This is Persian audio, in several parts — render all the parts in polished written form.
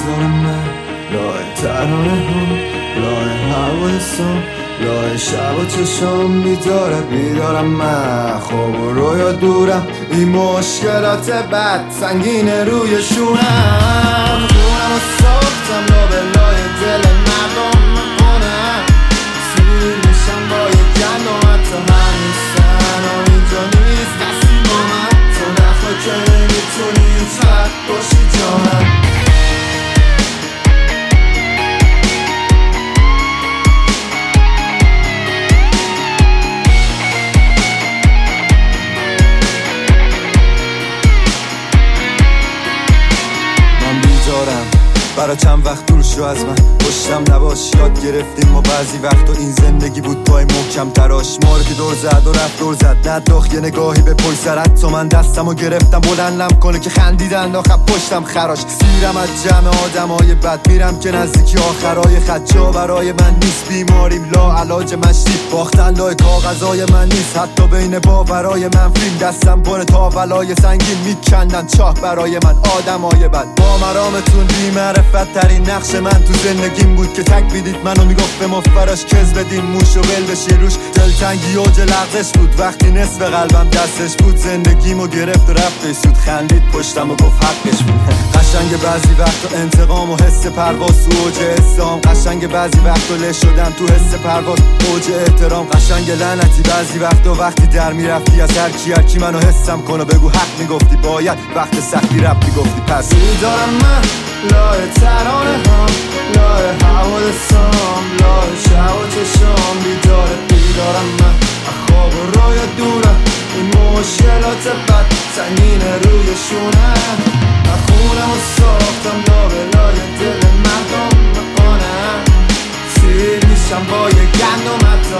میذارم من لای ترانه هم، لای هوای سام، لای شب و چشام بیدارم من. خواب و رویا دورم، این مشکلات بد سنگینه روی شونم. خونم و ساختم لای دل مردم میکنم. سیر میشم با یک گندم حتی هنوزن و اینجا نیست دستی با من. تو نخوا که نمیتونی هیچ وقت باشی جا من. برا چند وقت دور شو از من، پشتم نباش. یاد گرفتیم ما بعضی وقت و این زندگی بود پای محکم تراش. ما رو که دور زد و رفت دور زد، نداخت یه نگاهی به پای سرت. تو من دستم و گرفتم بلندم کنه که خندیدن آخر پشتم خراش. سیرم از جمع آدمای بد، میرم که نزدیکی آخرای خط. جا برای من نیست، بیماریم لا علاج مشتی. باختن لای کاغذای من نیست، حتی بین باورای من فیلم. دستم پره تا ولای سنگین میکندن چاه برای من آدمای بد. با مرامتون بی‌معرفت ترین نقش من تو زندگیم بود که تک بیدید منو میگفت به ما فراش کز بدیم موش و ول بشی روش. دلتنگی اوج لغزش بود وقتی نصف قلبم دستش بود. زندگیمو گرفت و رفت سود، خندید پشتم و گفت حقش بود. قشنگ بعضی وقت انتقام و حس پرواز تو اوج اسلام. قشنگ بعضی وقت له شدم تو حس پرواز اوج احترام. قشنگ لعنتی بعضی وقت و وقتی در میرفتی از هر کی منو حسم کنه بگو حق میگفتی. باید وقت سختی رفتی گفتی پس میدارم من لای ترانه هم، لای هوای سام، لای شب و چشام بیدارم من. خواب و رویا دورم، این مشکلات بد سنگینه روی شونم. خونم و ساختم لای دل مردم میکنم. سیر میشم با یه گندم حتی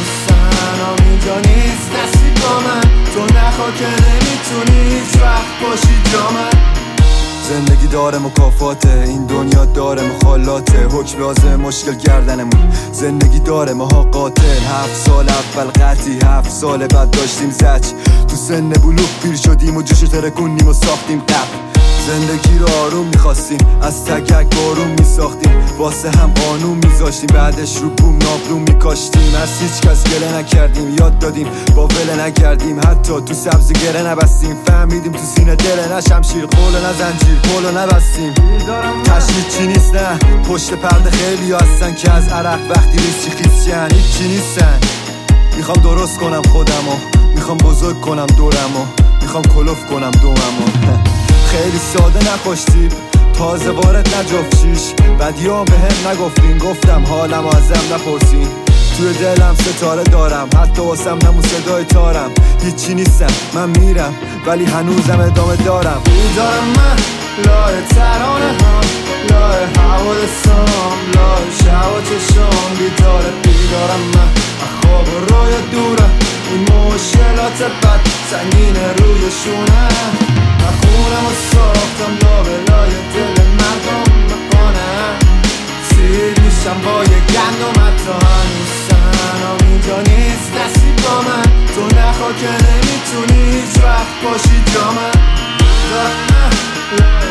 هنوزن اینجا نیست دستی با من. تو نخوا که نمیتونی هیچ وقت باشی جا من. زندگی داره مکافاته، این دنیا داره مخالاته. حکم لازم مشکل گردنمون، زندگی داره ماها قاتل. 7 سال اول قطعی، 7 سال بعد داشتیم زج. تو سن بلوغ پیر شدیم و جوش ترکونیم و ساختیم قبل. زندگی رو آروم میخواستیم، از تگک بارون میساختیم. واسه هم قانون میذاشتیم، بعدش رو بوم نابروم میکاشتیم. از هیچ کس گله نکردیم، یاد دادیم با وله نکردیم. حتی تو سبز گره نبستیم، فهمیدیم تو سینه دل نشمشیر قول نه زنجیر پولو نبستیم. تشریح چی نیست نه، پشت پرده خیلی هستن که از عرق وقتی ریزی خیزشن هیچی نیستن. میخوام درست کنم خودمو، میخوام بزرگ کنم دورمو، میخوام کلوف کنم دوممو. خیلی ساده نخوشتیم، تازه وارد نجفت چیش. بدیام به هم نگفتین، گفتم حالم ازم نپرسین. توی دلم ستاره دارم، حتی واسم نمون صدای تارم. هیچی نیستم من میرم ولی هنوزم ادامه دارم. بیدارم من لای ترانه هم، لای هوای سام، لای شب و چشام بیدارم من. خواب و رویا دورم، این مشکلات بد سنگینه روی شونم. خونم و ساختم لای دل مردم میکنم. سیر میشم با یه گندم حتی هنوزن اینجا نیست دستی با من. تو نخوا که نمیتونی هیچ وقت باشی جا من.